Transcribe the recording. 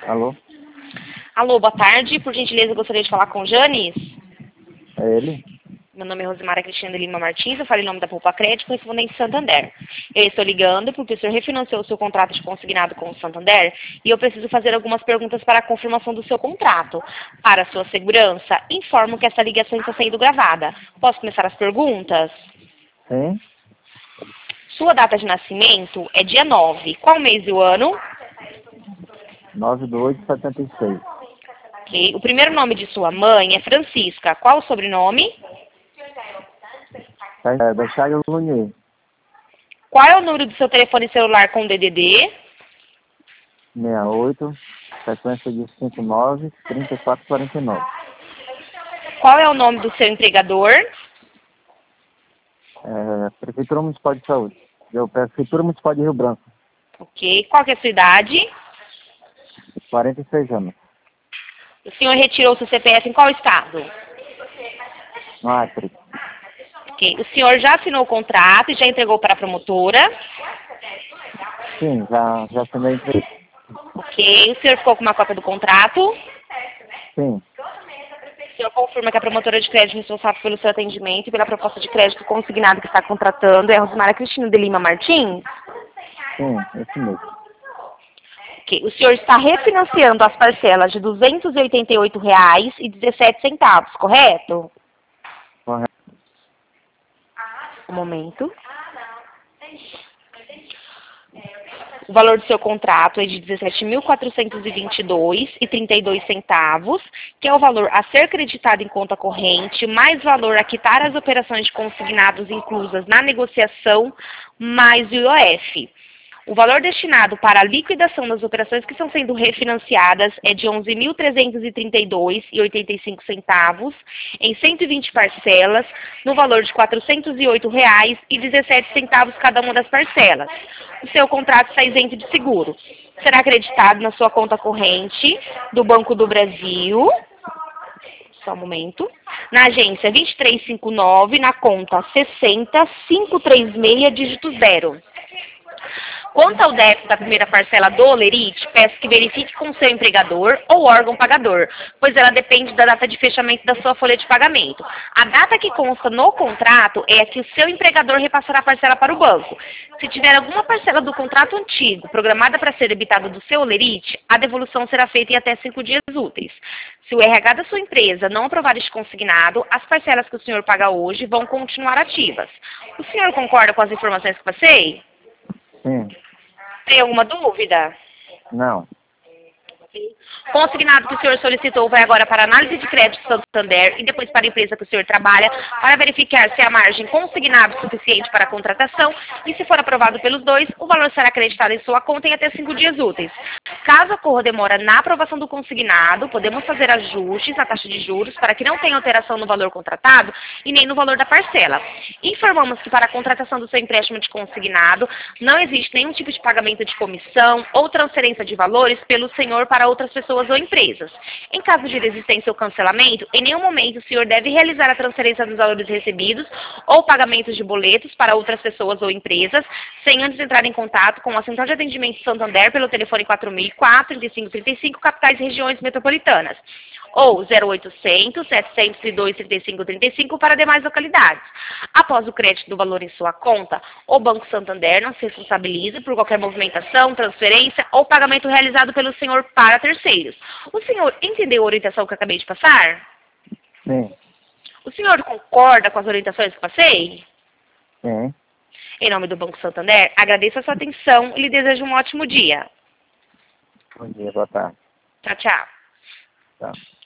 Alô? Alô, boa tarde. Por gentileza, eu gostaria de falar com o Janis. É ele? Meu nome é Rosimara Cristina de Lima Martins, eu falo em nome da Poupa Crédito, correspondente Santander. Eu estou ligando porque o senhor refinanciou o seu contrato de consignado com o Santander e eu preciso fazer algumas perguntas para a confirmação do seu contrato. Para sua segurança, informo que essa ligação está sendo gravada. Posso começar as perguntas? Sim? Sua data de nascimento é dia 9. Qual mês e o ano? 9/8/76. Ok. O primeiro nome de sua mãe é Francisca. Qual o sobrenome? Da Chagas Lunier. Qual é o número do seu telefone celular com DDD? 68, sequência de 59-3449. Qual é o nome do seu empregador? Prefeitura Municipal de Saúde. Prefeitura Municipal de Rio Branco. Ok. Qual que é a sua idade? 46 anos. O senhor retirou seu CPF em qual estado? No Acre. Ok. O senhor já assinou o contrato e já entregou para a promotora? Sim, já assinei a entrevista. Ok. O senhor ficou com uma cópia do contrato? Sim, O senhor confirma que a promotora de crédito responsável pelo seu atendimento e pela proposta de crédito consignado que está contratando é a Rosimara Cristina de Lima Martins? sim, esse mesmo. Ok. O senhor está refinanciando as parcelas de R$ 288,17, correto? Correto. Um momento. O valor do seu contrato é de R$ 17.422,32, que é o valor a ser creditado em conta corrente, mais valor a quitar as operações de consignados inclusas na negociação, mais o IOF. O valor destinado para a liquidação das operações que estão sendo refinanciadas é de R$ 11.332,85 em 120 parcelas, no valor de R$ 408,17 cada uma das parcelas. O seu contrato está isento de seguro. Será acreditado na sua conta corrente do Banco do Brasil, só um momento, na agência 2359, na conta 60536, dígito 0. Quanto ao débito da primeira parcela do Olerite, peço que verifique com o seu empregador ou órgão pagador, pois ela depende da data de fechamento da sua folha de pagamento. A data que consta no contrato é a que o seu empregador repassará a parcela para o banco. Se tiver alguma parcela do contrato antigo programada para ser debitada do seu Olerite, a devolução será feita em até 5 dias úteis. Se o RH da sua empresa não aprovar este consignado, as parcelas que o senhor paga hoje vão continuar ativas. O senhor concorda com as informações que passei? Sim. Tem alguma dúvida? Não. O consignado que o senhor solicitou vai agora para a análise de crédito Santander e depois para a empresa que o senhor trabalha para verificar se há margem consignada suficiente para a contratação e, se for aprovado pelos dois, o valor será acreditado em sua conta em até 5 dias úteis. Caso ocorra demora na aprovação do consignado, podemos fazer ajustes na taxa de juros para que não tenha alteração no valor contratado e nem no valor da parcela. Informamos que para a contratação do seu empréstimo de consignado não existe nenhum tipo de pagamento de comissão ou transferência de valores pelo senhor para outras pessoas ou empresas. Em caso de desistência ou cancelamento, em nenhum momento o senhor deve realizar a transferência dos valores recebidos ou pagamentos de boletos para outras pessoas ou empresas, sem antes entrar em contato com a Central de Atendimento Santander pelo telefone 4004-3535, capitais e regiões metropolitanas, ou 0800-702-3535 para demais localidades. Após o crédito do valor em sua conta, o Banco Santander não se responsabiliza por qualquer movimentação, transferência ou pagamento realizado pelo senhor para terceiros. O senhor entendeu a orientação que eu acabei de passar? Sim. O senhor concorda com as orientações que passei? Sim. Em nome do Banco Santander, agradeço a sua atenção e lhe desejo um ótimo dia. Bom dia, boa tarde. Tchau, tchau. Tchau.